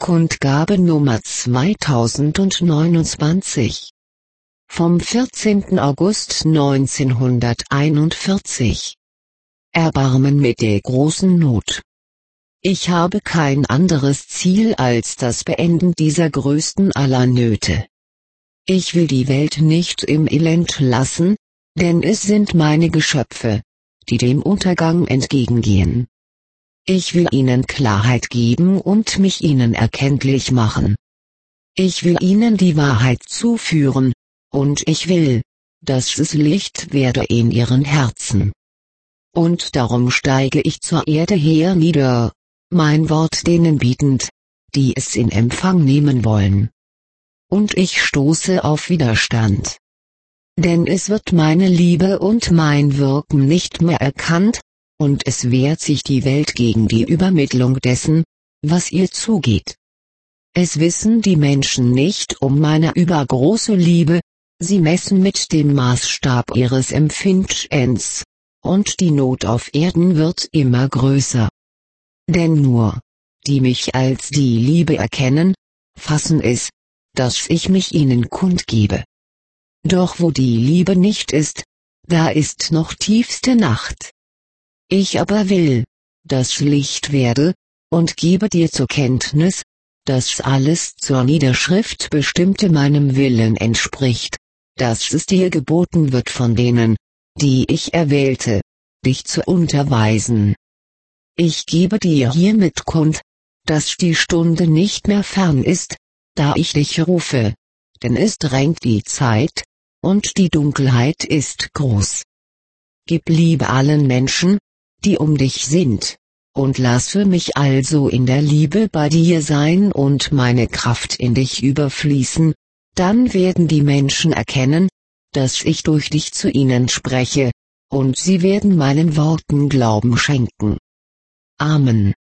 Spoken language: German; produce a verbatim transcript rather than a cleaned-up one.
Kundgabe Nummer zweitausendneunundzwanzig. Vom vierzehnten August neunzehnhunderteinundvierzig. Erbarmen mit der großen Not. Ich habe kein anderes Ziel als das Beenden dieser größten aller Nöte. Ich will die Welt nicht im Elend lassen, denn es sind meine Geschöpfe, die dem Untergang entgegengehen. Ich will ihnen Klarheit geben und mich ihnen erkenntlich machen. Ich will ihnen die Wahrheit zuführen, und ich will, dass es Licht werde in ihren Herzen. Und darum steige ich zur Erde hernieder, mein Wort denen bietend, die es in Empfang nehmen wollen. Und ich stoße auf Widerstand. Denn es wird meine Liebe und mein Wirken nicht mehr erkannt, und es wehrt sich die Welt gegen die Übermittlung dessen, was ihr zugeht. Es wissen die Menschen nicht um meine übergroße Liebe, sie messen mit dem Maßstab ihres Empfindens, und die Not auf Erden wird immer größer. Denn nur, die mich als die Liebe erkennen, fassen es, dass ich mich ihnen kundgebe. Doch wo die Liebe nicht ist, da ist noch tiefste Nacht. Ich aber will, dass Licht werde, und gebe dir zur Kenntnis, dass alles zur Niederschrift bestimmte meinem Willen entspricht, dass es dir geboten wird von denen, die ich erwählte, dich zu unterweisen. Ich gebe dir hiermit kund, dass die Stunde nicht mehr fern ist, da ich dich rufe, denn es drängt die Zeit, und die Dunkelheit ist groß. Gib Liebe allen Menschen, die um dich sind, und lasse mich also in der Liebe bei dir sein und meine Kraft in dich überfließen, dann werden die Menschen erkennen, dass ich durch dich zu ihnen spreche, und sie werden meinen Worten Glauben schenken. Amen.